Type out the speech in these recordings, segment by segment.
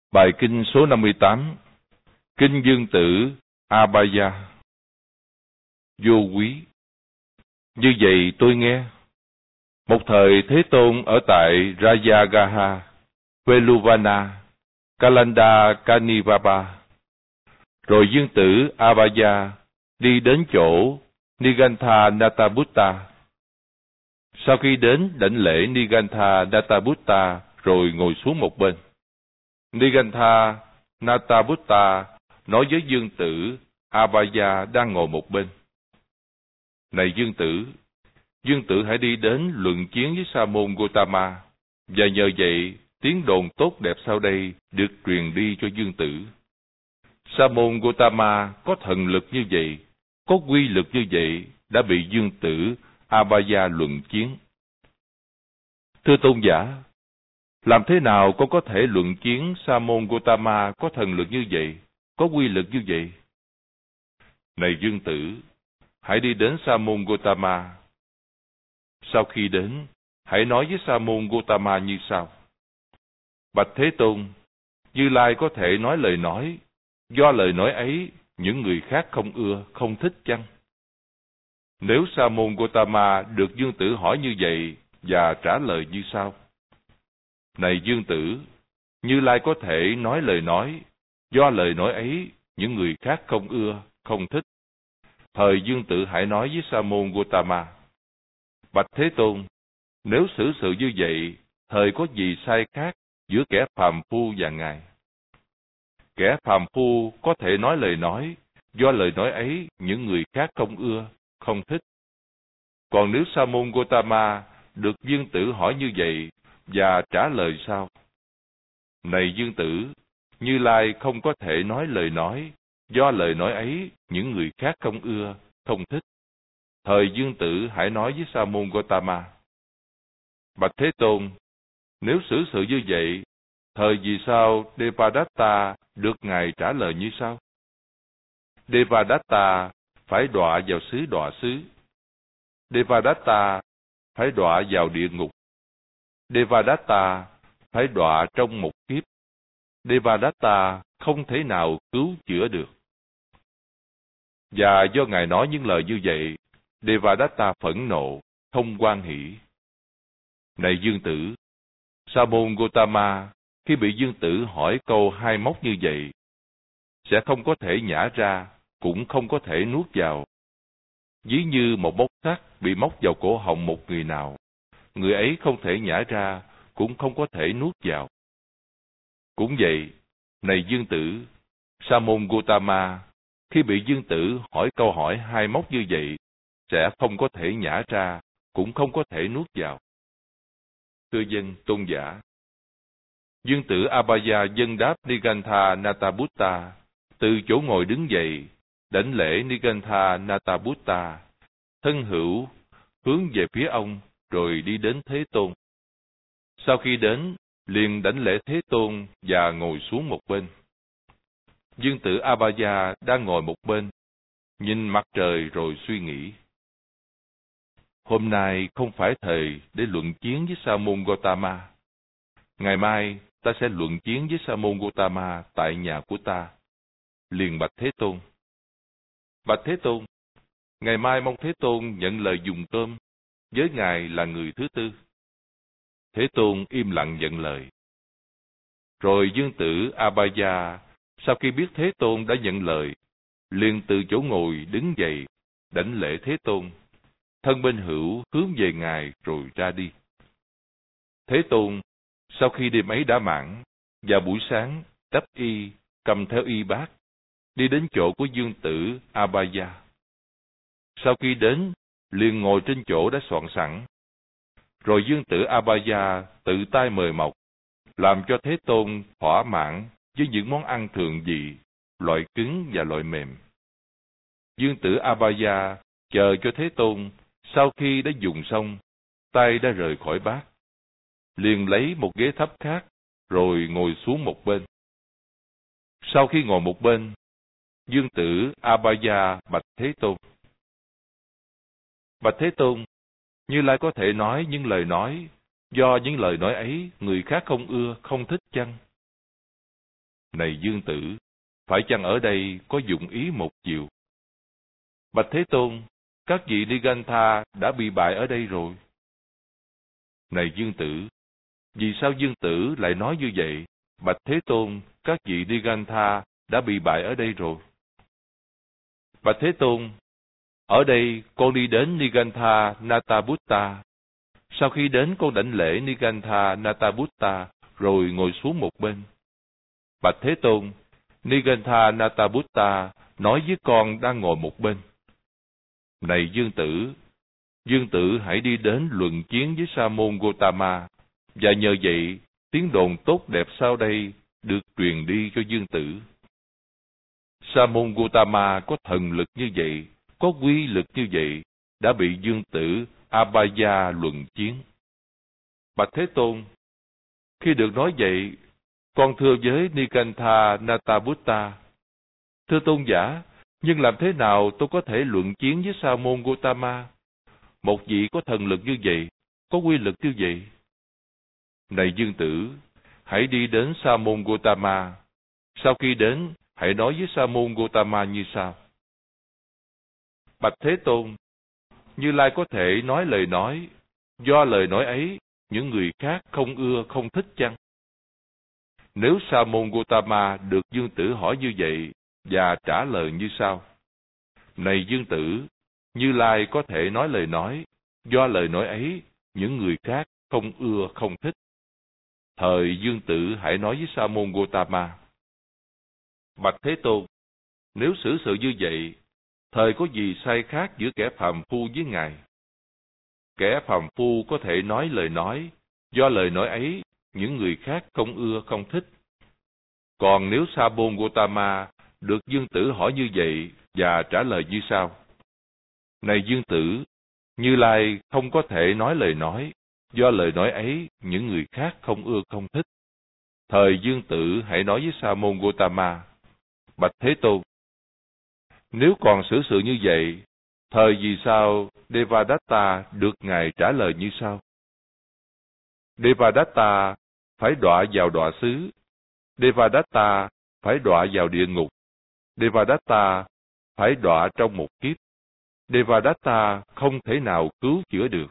Bài kinh số 58. Kinh Dương Tử Abhaya. Vô quý. Như vậy tôi nghe. Một thời Thế Tôn ở tại Rajagaha, Veluvana, Kalanda Kanivaba. Rồi Dương Tử Abhaya đi đến chỗ Nigantha Natabutta. Sau khi đến đảnh lễ Nigantha Natabutta rồi ngồi xuống một bên. Nigantha Natabutta nói với Dương Tử Abhaya đang ngồi một bên: Này Dương Tử hãy đi đến luận chiến với Sa môn Gotama, và nhờ vậy tiếng đồn tốt đẹp sau đây được truyền đi cho Dương Tử. Sa môn Gotama có thần lực như vậy, có quy lực như vậy, đã bị Dương Tử Abhaya luận chiến. Thưa tôn giả, làm thế nào con có thể luận chiến Sa môn Gotama có thần lực như vậy, có quy lực như vậy? Này Dương Tử, hãy đi đến Sa môn Gotama. Sau khi đến, hãy nói với Sa môn Gotama như sau: Bạch Thế Tôn, Như Lai có thể nói lời nói, do lời nói ấy những người khác không ưa, không thích chăng? Nếu Sa môn Gotama được Dương Tử hỏi như vậy và trả lời như sau: Này Dương Tử, Như Lai có thể nói lời nói, do lời nói ấy những người khác không ưa, không thích. Thời Dương Tử hãy nói với Sa môn Gotama: Bạch Thế Tôn, nếu xử sự như vậy, thời có gì sai khác giữa kẻ phàm phu và Ngài? Kẻ phàm phu có thể nói lời nói, do lời nói ấy những người khác không ưa, không thích. Còn nếu Sa môn Gotama được Dương Tử hỏi như vậy và trả lời sao: Này Dương Tử, Như Lai không có thể nói lời nói, do lời nói ấy những người khác không ưa, không thích. Thời Dương Tử hãy nói với Sa môn Gotama: Bạch Thế Tôn, nếu xử sự như vậy, thời vì sao Devadatta được Ngài trả lời như sau? Devadatta phải đọa vào xứ đọa xứ. Devadatta phải đọa vào địa ngục. Devadatta phải đọa trong một kiếp. Devadatta không thể nào cứu chữa được. Và do Ngài nói những lời như vậy, Devadatta phẫn nộ, không hoan hỷ. Này Dương Tử, Sa môn Gotama khi bị Dương Tử hỏi câu hai móc như vậy, sẽ không có thể nhả ra, cũng không có thể nuốt vào. Ví như một móc sắt bị móc vào cổ họng một người nào, người ấy không thể nhả ra, cũng không có thể nuốt vào. Cũng vậy, này Dương Tử, Sa môn Gotama khi bị Dương Tử hỏi câu hỏi hai móc như vậy, sẽ không có thể nhả ra, cũng không có thể nuốt vào. Thưa dân tôn giả, Dương Tử Abhaya dâng đáp Nigantha Natabutta, từ chỗ ngồi đứng dậy, đảnh lễ Nigantha Natabutta, thân hữu hướng về phía ông, rồi đi đến Thế Tôn. Sau khi đến, liền đảnh lễ Thế Tôn và ngồi xuống một bên. Dương Tử Abhaya đang ngồi một bên, nhìn mặt trời rồi suy nghĩ. Hôm nay không phải thời để luận chiến với Sa môn Gotama. Ngày mai ta sẽ luận chiến với Sa môn Gotama tại nhà của ta. Liền bạch Thế Tôn: Bạch Thế Tôn, ngày mai mong Thế Tôn nhận lời dùng cơm, với Ngài là người thứ tư. Thế Tôn im lặng nhận lời. Rồi Dương Tử Abhaya sau khi biết Thế Tôn đã nhận lời, liền từ chỗ ngồi đứng dậy, đảnh lễ Thế Tôn, thân bên hữu hướng về Ngài rồi ra đi. Thế Tôn sau khi đêm ấy đã mãn, vào buổi sáng đắp y, cầm theo y bát, đi đến chỗ của Dương Tử Abhaya. Sau khi đến, liền ngồi trên chỗ đã soạn sẵn. Rồi Dương Tử Abhaya tự tay mời mọc, làm cho Thế Tôn thỏa mãn với những món ăn thường vị, loại cứng và loại mềm. Dương Tử Abhaya chờ cho Thế Tôn sau khi đã dùng xong, tay đã rời khỏi bát, liền lấy một ghế thấp khác, rồi ngồi xuống một bên. Sau khi ngồi một bên, Dương Tử Abhaya bạch Thế Tôn: Bạch Thế Tôn, Như Lai có thể nói những lời nói, do những lời nói ấy người khác không ưa, không thích chăng? Này Dương Tử, phải chăng ở đây có dụng ý một chiều? Bạch Thế Tôn, các vị Nigantha đã bị bại ở đây rồi. Này Dương Tử, vì sao Dương Tử lại nói như vậy? Bạch Thế Tôn, các vị Nigantha đã bị bại ở đây rồi. Bạch Thế Tôn, ở đây con đi đến Nigantha Natabutta. Sau khi đến con đảnh lễ Nigantha Natabutta rồi ngồi xuống một bên. Bạch Thế Tôn, Nigantha Natabutta nói với con đang ngồi một bên. Này Dương Tử hãy đi đến luận chiến với Sa môn Gotama, và nhờ vậy tiếng đồn tốt đẹp sau đây được truyền đi cho Dương Tử. Sa môn Gotama có thần lực như vậy, có quy lực như vậy, đã bị Dương Tử Abhaya luận chiến. Bạch Thế Tôn, khi được nói vậy, con thưa với Nigantha Natabutta: Thưa tôn giả, nhưng làm thế nào tôi có thể luận chiến với Sa môn Gotama, một vị có thần lực như vậy, có quy lực như vậy? Này Dương Tử, hãy đi đến Sa môn Gotama. Sau khi đến, hãy nói với Sa môn Gotama như sau: Bạch Thế Tôn, Như Lai có thể nói lời nói, do lời nói ấy những người khác không ưa không thích chăng? Nếu Sa môn Gotama được Dương Tử hỏi như vậy và trả lời như sau: Này Dương Tử, Như Lai có thể nói lời nói, do lời nói ấy những người khác không ưa không thích. Thời Dương Tử hãy nói với Sa môn Gotama: Bạch Thế Tôn, nếu xử sự như vậy, thời có gì sai khác giữa kẻ phàm phu với Ngài? Kẻ phàm phu có thể nói lời nói, do lời nói ấy những người khác không ưa không thích. Còn nếu Sa môn Gotama được Dương Tử hỏi như vậy và trả lời như sau: Này Dương Tử, Như Lai không có thể nói lời nói, do lời nói ấy những người khác không ưa không thích. Thời Dương Tử hãy nói với Sa môn Gotama: Bạch Thế Tôn, nếu còn xử sự như vậy, thời vì sao Devadatta được Ngài trả lời như sau: Devadatta phải đọa vào đọa xứ, Devadatta phải đọa vào địa ngục, Devadatta phải đọa trong một kiếp, Devadatta không thể nào cứu chữa được.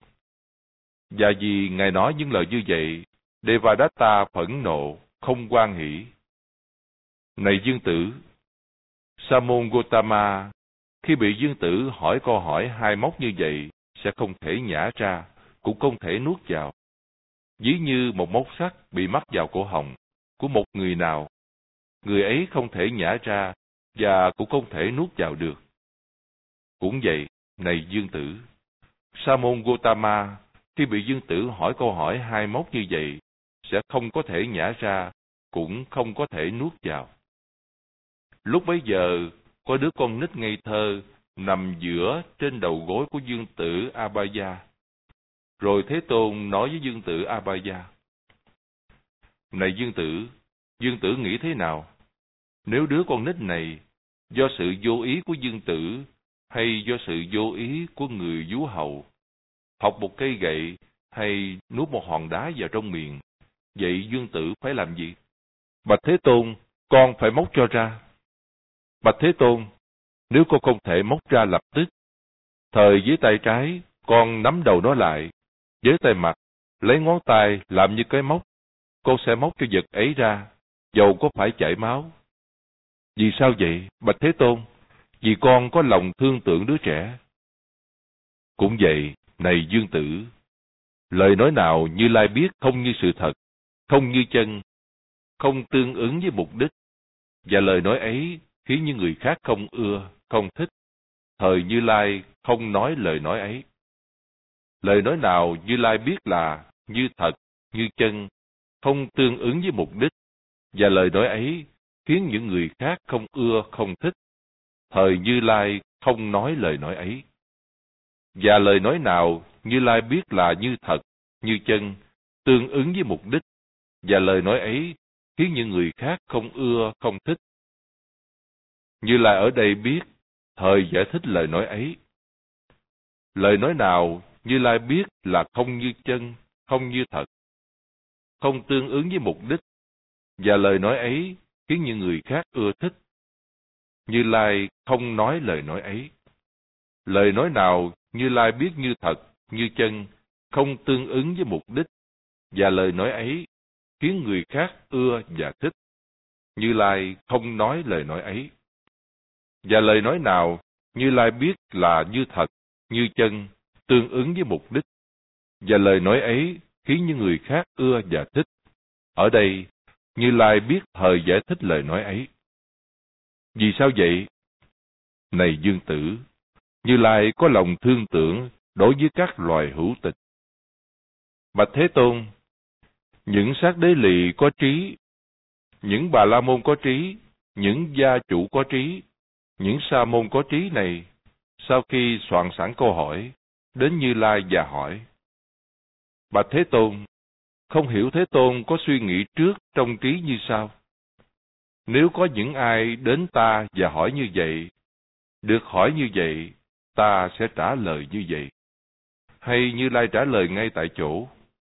Và vì Ngài nói những lời như vậy, Devadatta phẫn nộ, không hoan hỷ. Này Dương Tử, Sa môn Gotama, khi bị Dương Tử hỏi câu hỏi hai móc như vậy, sẽ không thể nhả ra, cũng không thể nuốt vào. Ví như một móc sắt bị mắc vào cổ họng của một người nào, người ấy không thể nhả ra và cũng không thể nuốt vào được. Cũng vậy, này Dương Tử, Sa môn Gotama, khi bị Dương Tử hỏi câu hỏi hai móc như vậy, sẽ không có thể nhả ra, cũng không có thể nuốt vào. Lúc bấy giờ, có đứa con nít ngây thơ nằm giữa trên đầu gối của Dương Tử Abhaya. Rồi Thế Tôn nói với Dương Tử Abhaya: Này Dương Tử nghĩ thế nào? Nếu đứa con nít này, do sự vô ý của Dương Tử, hay do sự vô ý của người vú hầu, học một cây gậy, hay nuốt một hòn đá vào trong miệng, vậy Dương Tử phải làm gì? Bạch Thế Tôn, con phải móc cho ra. Bạch Thế Tôn, nếu con không thể móc ra lập tức, thời với tay trái, con nắm đầu nó lại, với tay mặt, lấy ngón tay làm như cái móc, con sẽ móc cho vật ấy ra, dầu có phải chảy máu. Vì sao vậy, Bạch Thế Tôn? Vì con có lòng thương tưởng đứa trẻ. Cũng vậy, này Dương Tử, lời nói nào Như Lai biết không như sự thật, không như chân, không tương ứng với mục đích, và lời nói ấy khiến những người khác không ưa, không thích, thời Như Lai không nói lời nói ấy. Lời nói nào Như Lai biết là như thật, như chân, không tương ứng với mục đích, và lời nói ấy khiến những người khác không ưa, không thích, thời Như Lai không nói lời nói ấy. Và lời nói nào Như Lai biết là như thật, như chân, tương ứng với mục đích, và lời nói ấy khiến những người khác không ưa, không thích. Như Lai ở đây biết, thời giải thích lời nói ấy. Lời nói nào Như Lai biết là không như chân, không như thật, không tương ứng với mục đích, và lời nói ấy khiến những người khác ưa thích. Như Lai không nói lời nói ấy. Lời nói nào Như Lai biết như thật, như chân, không tương ứng với mục đích, và lời nói ấy khiến người khác ưa và thích. Như Lai không nói lời nói ấy. Và lời nói nào Như Lai biết là như thật, như chân, tương ứng với mục đích, và lời nói ấy khiến những người khác ưa và thích. Ở đây, Như Lai biết thời giải thích lời nói ấy. Vì sao vậy? Này Dương Tử, Như Lai có lòng thương tưởng đối với các loài hữu tịch. Bạch Thế Tôn, những sát đế lì có trí, những bà la môn có trí, những gia chủ có trí, những sa môn có trí này, sau khi soạn sẵn câu hỏi, đến Như Lai và hỏi: Bạch Thế Tôn, không hiểu Thế Tôn có suy nghĩ trước trong trí như sau: nếu có những ai đến ta và hỏi như vậy, được hỏi như vậy, ta sẽ trả lời như vậy. Hay Như Lai trả lời ngay tại chỗ: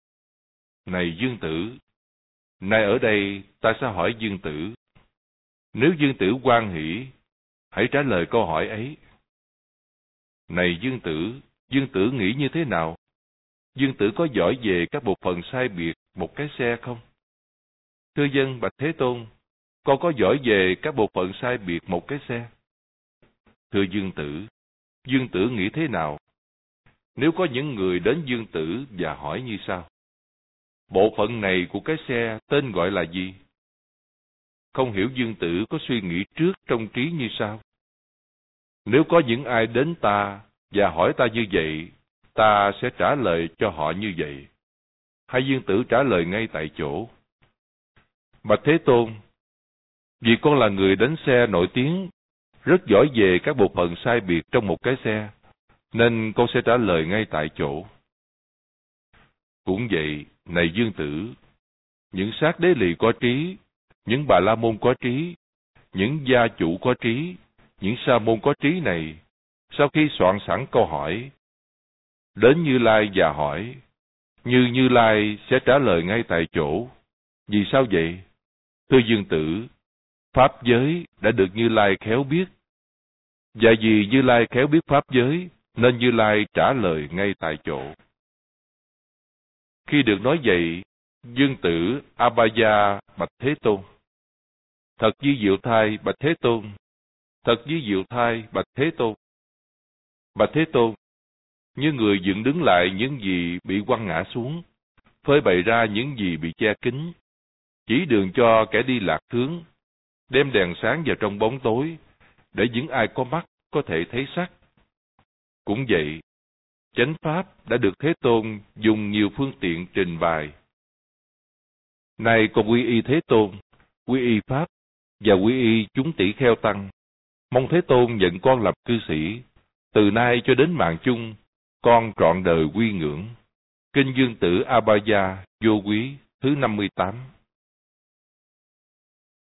Này Dương Tử, nay ở đây ta sẽ hỏi Dương Tử. Nếu Dương Tử hoan hỷ, hãy trả lời câu hỏi ấy. Này Dương Tử nghĩ như thế nào? Dương Tử có giỏi về các bộ phận sai biệt một cái xe không? Thưa dân, Bạch Thế Tôn, con có giỏi về các bộ phận sai biệt một cái xe. Thưa Dương Tử nghĩ thế nào? Nếu có những người đến Dương Tử và hỏi như sau: bộ phận này của cái xe tên gọi là gì? Không hiểu Dương Tử có suy nghĩ trước trong trí như sau: nếu có những ai đến ta và hỏi ta như vậy, ta sẽ trả lời cho họ như vậy. Hay Dương Tử trả lời ngay tại chỗ: Bạch Thế Tôn, vì con là người đánh xe nổi tiếng, rất giỏi về các bộ phận sai biệt trong một cái xe, nên con sẽ trả lời ngay tại chỗ. Cũng vậy, này Dương Tử, những sát đế lì có trí, những bà la môn có trí, những gia chủ có trí, những sa môn có trí này, sau khi soạn sẵn câu hỏi, đến Như Lai và hỏi, Như Lai sẽ trả lời ngay tại chỗ. Vì sao vậy? Thưa Dương Tử, pháp giới đã được Như Lai khéo biết. Và vì Như Lai khéo biết pháp giới, nên Như Lai trả lời ngay tại chỗ. Khi được nói vậy, Dương Tử Abhaya bạch Thế Tôn: Thật vi diệu thai bạch Thế Tôn, thật vi diệu thai bạch Thế Tôn. Bạch Thế Tôn, như người dựng đứng lại những gì bị quăng ngã xuống, phơi bày ra những gì bị che kín, chỉ đường cho kẻ đi lạc hướng, đem đèn sáng vào trong bóng tối, để những ai có mắt có thể thấy sắc. Cũng vậy, chánh pháp đã được Thế Tôn dùng nhiều phương tiện trình bày. Nay con quy y Thế Tôn, quy y pháp và quy y chúng tỷ kheo tăng, mong Thế Tôn nhận con làm cư sĩ, từ nay cho đến mạng chung, con trọn đời quy ngưỡng. Kinh Dương Tử Abhaya Vô Quý thứ 58.